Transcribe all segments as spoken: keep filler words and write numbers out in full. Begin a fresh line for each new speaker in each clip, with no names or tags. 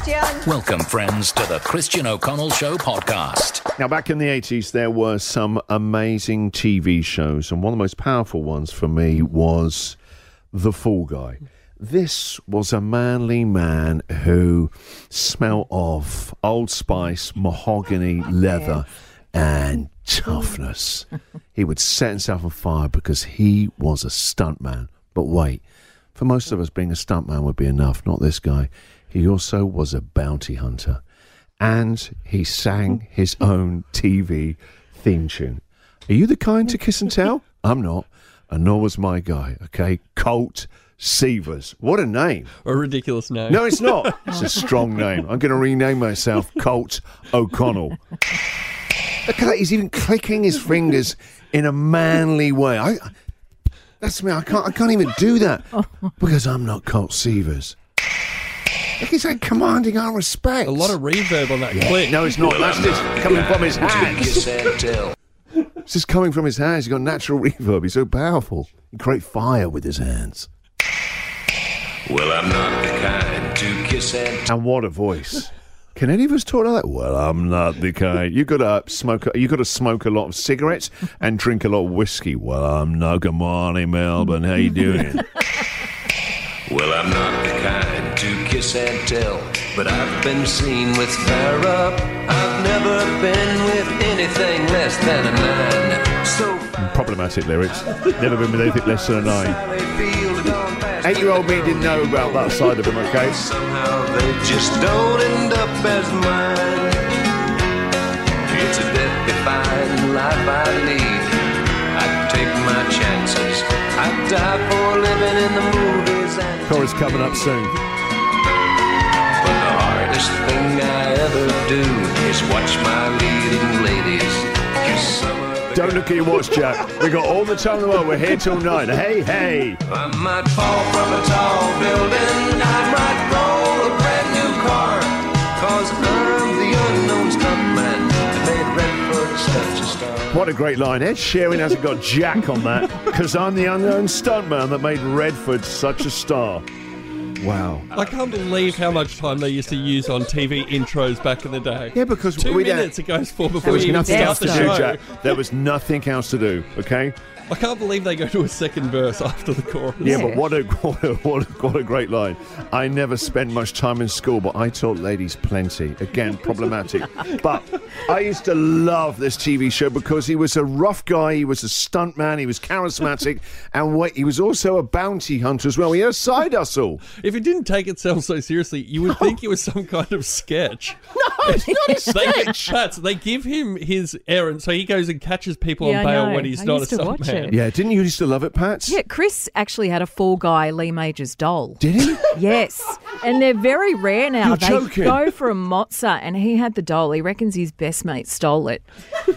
Christian.
Welcome, friends, to the Christian O'Connell Show podcast.
Now, back in the eighties, there were some amazing T V shows, and one of the most powerful ones for me was The Fall Guy. This was a manly man who smelt of Old Spice, mahogany, leather, and toughness. He would set himself on fire because he was a stuntman. But wait, for most of us, being a stuntman would be enough. Not this guy. He also was a bounty hunter. And he sang his own T V theme tune. Are you the kind to kiss and tell? I'm not. And nor was my guy, okay? Colt Seavers. What a name.
A ridiculous name.
No, it's not. It's a strong name. I'm going to rename myself Colt O'Connell. Look at that. He's even clicking his fingers in a manly way. I, that's me. I can't, I can't even do that because I'm not Colt Seavers. Look, he's like commanding our respect.
A lot of reverb on that
Yeah.
clip.
No, it's not.
Well,
That's
I'm
just
not
coming
the
from his
guy to
hands.
kiss and tell.
It's just coming from his hands. He's got natural reverb. He's so powerful. He creates fire with his hands.
Well, I'm not the kind to kiss and
And what a voice. Can any of us talk like that? Well, I'm not the kind. You got to smoke. You got to smoke a lot of cigarettes and drink a lot of whiskey. Well, I'm not. Good morning, Melbourne. How you doing?
Well, I'm not the kind to kiss and tell, but I've been seen with fire up. I've never been with anything less than a nine. So
Problematic lyrics. Never been with anything less than a nine.
Sally Field gone past.
Eight-year-old me didn't know about that side of him. Okay.
Somehow they just don't end up as mine. It's a death-defying life I lead. I take my chances. I die for living in the movies and
Chorus coming up soon.
but the hardest thing I ever do is watch my leading ladies kiss some of the
Don't look at your watch, Jack. We got all the time in the world. We're here till nine. Hey, hey.
I might fall from a tall building. I might roll a brand new car. Cause I'm the unknown stuntman that made Redford such a star.
What a great line. Ed Sheeran hasn't got Jack on that because I'm the unknown stuntman that made Redford such a star. Wow.
I can't believe how much time they used to use on T V intros back in the day.
Yeah, because
Two
we
minutes it goes for
There
before
was
you even
nothing
start
else
the
to do,
show.
Jack. There was nothing else to do, okay?
I can't believe they go to a second verse after the chorus.
Yeah, but what a, what, a, what, a, what a great line. I never spent much time in school, but I taught ladies plenty. Again, problematic. But I used to love this T V show because he was a rough guy, he was a stuntman, he was charismatic, and wait, he was also a bounty hunter as well. He had a side hustle.
If it didn't take itself so seriously, you would think it was some kind of sketch.
No, it's not a
They,
sketch.
Pats, they give him his errand, so he goes and catches people
Yeah,
on
I
bail
know.
when he's
I
not a
used to watch
stuntman.
it.
Yeah, didn't you used to love it, Pats?
Yeah, Chris actually had a Fall Guy Lee Majors doll.
Did he?
Yes, and they're very rare now.
You're
they
joking.
go for a Mozza, and he had the doll. He reckons his best mate stole it.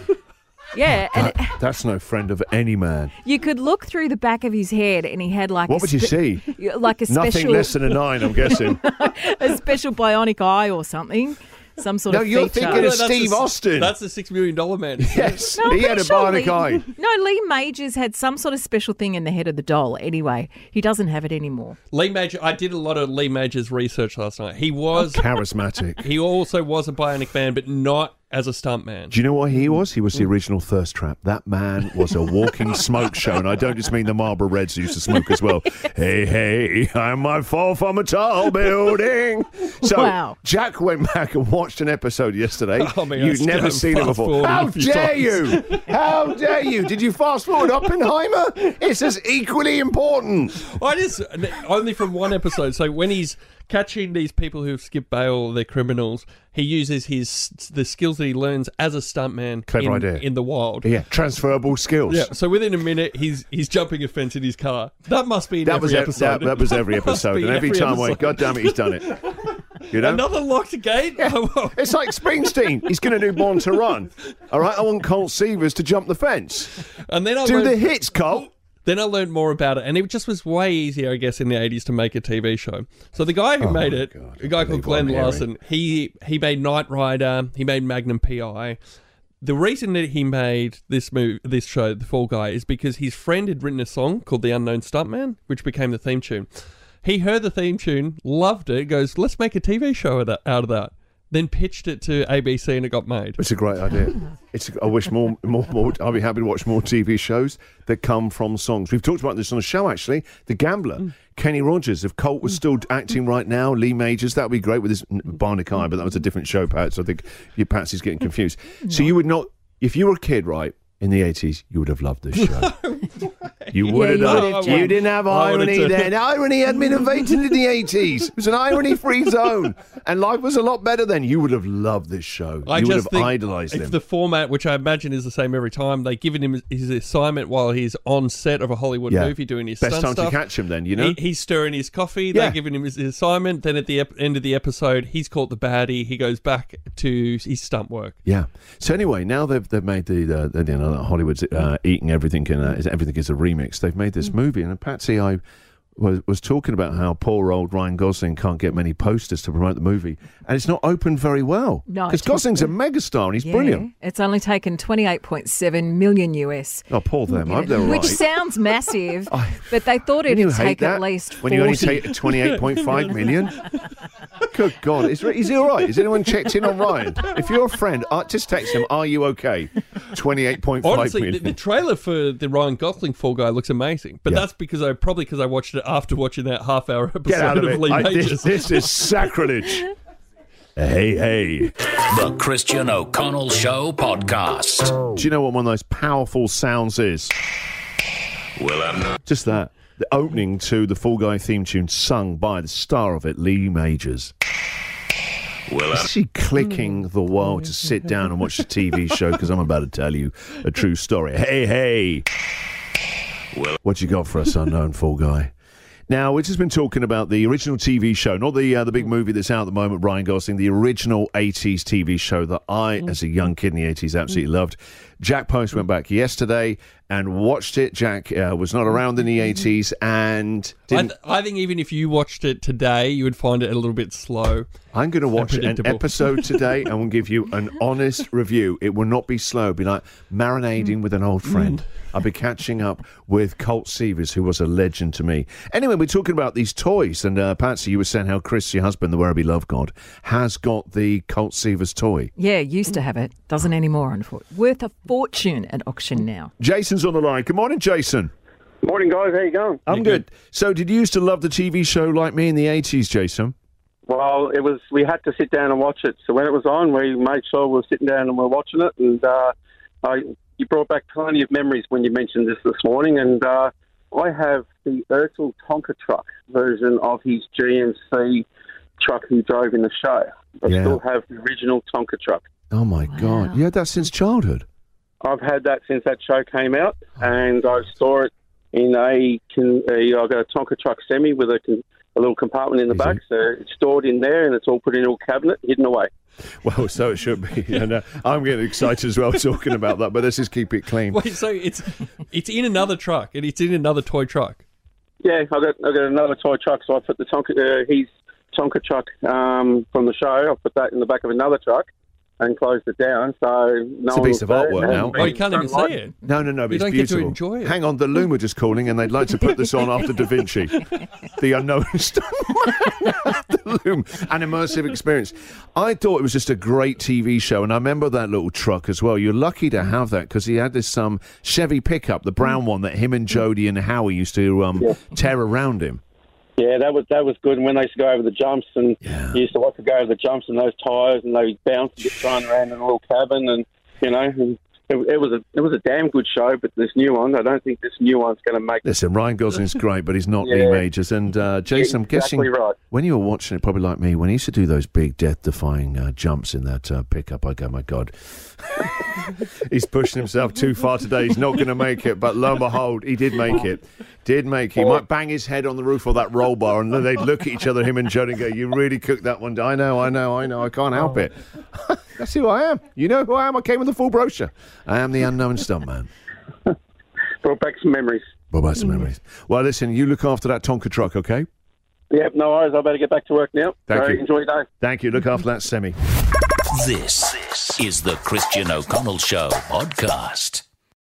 Yeah, and it,
That, that's no friend of any man.
you could look through the back of his head, and he had like
What
a
would you
spe-
see?
like a
Nothing
special,
less than a nine, I'm guessing.
a special bionic eye or something, some sort
No,
of
you're
feature.
thinking
No,
of
that's
Steve
the-
Austin.
That's the six million dollar man.
Yes,
No, I'm
he had a
pretty sure
bionic
Lee,
eye.
No, Lee Majors had some sort of special thing in the head of the doll. Anyway, he doesn't have it anymore.
Lee Major. I did a lot of Lee Major's research last night. He was.
Charismatic.
He also was a bionic man, but not as a stuntman.
Do you know what he was? He was the original Thirst Trap. That man was a walking smoke show, and I don't just mean the Marlboro Reds who used to smoke as well. Hey, hey, I might fall from a tall building. So
Wow.
Jack went back and watched an episode yesterday.
Oh, man,
You'd
I
never
just
seen it
fast
before.
forwarded
How
a few
dare
times.
you? How dare you? Did you fast forward Oppenheimer? It's as equally important.
I just only from one episode. So when he's catching these people who've skipped bail, they're criminals, he uses his the skills that he learns as a stuntman
Clever
in,
idea.
in the wild.
Yeah, transferable skills.
Yeah, so within a minute, he's he's jumping a fence in his car. That must be in
That
every
was, e-
episode.
that, that was every
That must
episode.
be
And every
every
time I went,
episode.
God damn it, he's done it. You know?
Another locked gate? Oh,
It's like Springsteen. He's going to do Born to Run. All right, I want Colt Seavers to jump the fence.
and then I
Do
learned,
the hits, Colt.
Then I learned more about it, and it just was way easier, I guess, in the eighties to make a T V show. So the guy who
Oh
made
my
it,
God,
a guy
I
called
believe what I'm
Glenn
hearing.
Larson, he he made Knight Rider, he made Magnum P I. The reason that he made this move, this show, The Fall Guy, is because his friend had written a song called The Unknown Stuntman, which became the theme tune. He heard the theme tune, loved it, goes, let's make a T V show of that, out of that. Then pitched it to A B C and it got made.
It's a great idea. It's. I wish more, more, more. I'll be happy to watch more T V shows that come from songs. We've talked about this on the show, actually. The Gambler, mm. Kenny Rogers. If Colt was still acting right now, Lee Majors, that would be great with his Barnacle Eye, but that was a different show, Pat. So I think your Patsy's getting confused. No. So you would not, if you were a kid, right, in the eighties, you would have loved this show. You would
yeah,
have
you
done. You, you didn't have irony then. Irony had been invented in the eighties. It was an irony-free zone. And life was a lot better then. You would have loved this show.
I
you would
just
have
think
idolised him.
It's the format, which I imagine is the same every time. They've given him his assignment while he's on set of a Hollywood
yeah.
movie doing his
Best
stunt
time
stuff.
to catch him then, you know?
He, he's stirring his coffee.
Yeah.
They're giving him his, his assignment. Then at the ep- end of the episode, he's caught the baddie. He goes back to his stunt work.
Yeah. So anyway, now they've they've made the, uh, the you know, Hollywood's uh, eating everything and uh, everything is a remix. They've made this movie, and Patsy, I was, was talking about how poor old Ryan Gosling can't get many posters to promote the movie, and it's not opened very well.
No,
because Gosling's a megastar and he's
yeah,
brilliant.
It's only taken twenty-eight point seven million U S.
Oh, poor them. I hope they're all
Which
right.
sounds massive, but they thought it'd take
that?
at least
when
forty.
you only take twenty-eight point five million. Good God, is, is he all right? Has anyone checked in on Ryan? If you're a friend, uh, just text him, are you okay? twenty-eight point five
Honestly,
million.
the, the trailer for the Ryan Gosling Fall Guy looks amazing, but
Yeah.
that's because I probably because I watched it after watching that half-hour episode
Get out of
of
it.
Lee
I,
Majors.
this, this is sacrilege. Hey, hey.
The Christian O'Connell Show podcast.
Do you know what one of those powerful sounds is?
Well, I'm not.
Just that. The opening to the Fall Guy theme tune sung by the star of it, Lee Majors.
Well,
Is
I'm.
she clicking the wall to sit down and watch the T V show? Because I'm about to tell you a true story. Hey, hey.
Well,
What you got for us, unknown Fall Guy? Now, we've just been talking about the original T V show, not the uh, the big movie that's out at the moment, Ryan Gosling, the original eighties T V show that I, as a young kid in the eighties, absolutely loved. Jack Post went back yesterday and watched it. Jack uh, was not around in the eighties and
I,
didn't...
th- I think even if you watched it today, you would find it a little bit slow.
I'm going to watch an
predictable.
episode today and we'll give you an honest review. It will not be slow. It'll be like marinating with an old friend. I'll be catching up with Colt Seavers, who was a legend to me. Anyway, we're talking about these toys. And uh, Patsy, you were saying how Chris, your husband, the Werribee Love God, has got the Colt Seavers toy.
Yeah, used to have it. Doesn't anymore, unfortunately. Worth a fortune at auction now.
Jason's on the line. Good morning, Jason.
Morning, guys. How you going?
I'm good. So did you used to love the T V show like me in the eighties, Jason?
Well, it was. We had to sit down and watch it. So when it was on, we made sure we were sitting down and we were watching it. And uh, I, you brought back plenty of memories when you mentioned this this morning. And uh, I have the Ursel Tonka truck version of his G M C truck he drove in the show. I
Yeah.
still have the original Tonka truck.
Oh, my God. You had that since childhood?
I've had that since that show came out, and I store it in a. Can, a I've got a Tonka truck semi with a, con- a little compartment in the
Easy.
back, so it's stored in there, and it's all put in a little cabinet, hidden away.
Well, so it should be. And, uh, I'm getting excited as well talking about that, but let's just keep it clean.
Wait, so it's it's in another truck and it's in another toy truck.
Yeah, I got I got another toy truck, so I put the Tonka uh, his Tonka truck um, from the show. I put that in the back of another truck and closed it down. So no
It's a
one
piece
will
of
see it.
artwork
It
now.
hasn't
Oh, you
been
can't even
sunlight.
see it.
No, no, no, but
You
it's
don't get to
beautiful.
enjoy it.
Hang on, the Loom were just calling and they'd like to put this on after Da Vinci. The unknown stuff. The Loom. An immersive experience. I thought it was just a great T V show, and I remember that little truck as well. You're lucky to have that because he had this um, Chevy pickup, the brown one that him and Jodie and Howie used to um,
Yeah.
tear around him.
Yeah, that was that was good. And when they used to go over the jumps, and
Yeah.
you used to watch to go over the jumps and those tyres, and they bounce and get thrown around in a little cabin, and you know, and it, it was a it was a damn good show. But this new one, I don't think this new one's going to make.
Listen, Ryan Gosling's great, but he's not Lee
Yeah.
Majors. And uh, Jason, I'm guessing
Exactly right.
when you were watching it, probably like me, when he used to do those big death-defying uh, jumps in that uh, pickup, I go, my God. He's pushing himself too far today. He's not going to make it. But lo and behold, he did make it. Did make it. He might bang his head on the roof of that roll bar, and then they'd look at each other, him and Jodie, and go, you really cooked that one. I know, I know, I know. I can't help it. That's who I am. You know who I am. I came with a full brochure. I am the unknown stuntman.
Brought back some memories.
What about some memories? Well, listen, you look after that Tonka truck, okay?
Yep, no worries. I better get back to work now.
Thank
so
you.
Enjoy your day.
Thank you. Look after that semi.
This is the Christian O'Connell Show podcast.